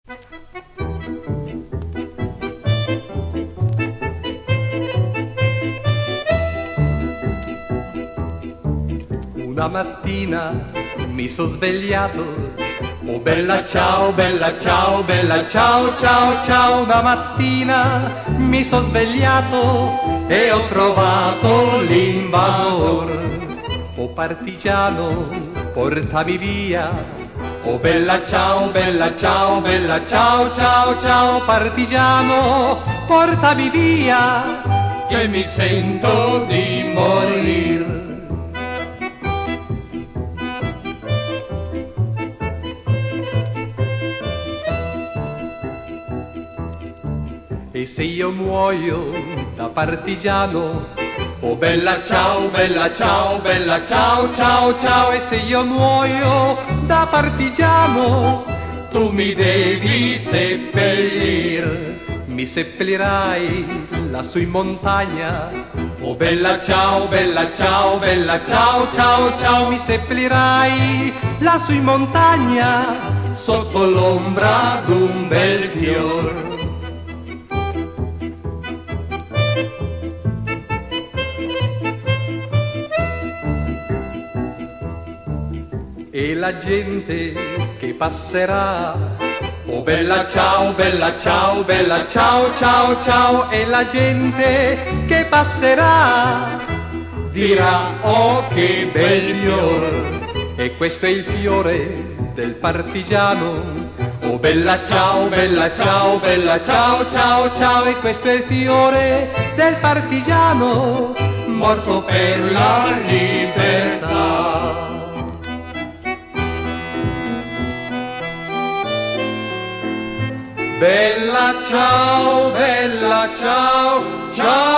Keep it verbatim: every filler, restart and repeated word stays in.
Una mattina mi sono svegliato, oh bella ciao, bella ciao, bella ciao, ciao, ciao. Una mattina mi sono svegliato e ho trovato l'invasor. Oh partigiano, portami via, oh bella ciao, bella ciao, bella ciao, ciao, ciao. Partigiano, portami via, che mi sento di morir. E se io muoio da partigiano, oh bella ciao, bella ciao, bella ciao, ciao, ciao. E se io muoio da partigiano, tu mi devi seppellir. Mi seppellirai lassù in montagna, oh bella ciao, bella ciao, bella ciao, ciao, ciao. Mi seppellirai lassù in montagna, sotto l'ombra d'un bel fior. E la gente che passerà, oh bella ciao, bella ciao, bella ciao, ciao, ciao. E la gente che passerà dirà, oh che bel fior. E questo è il fiore del partigiano, oh bella ciao, bella ciao, bella ciao, ciao, ciao. E questo è il fiore del partigiano, morto per la libertà. Bella ciao, bella ciao, ciao.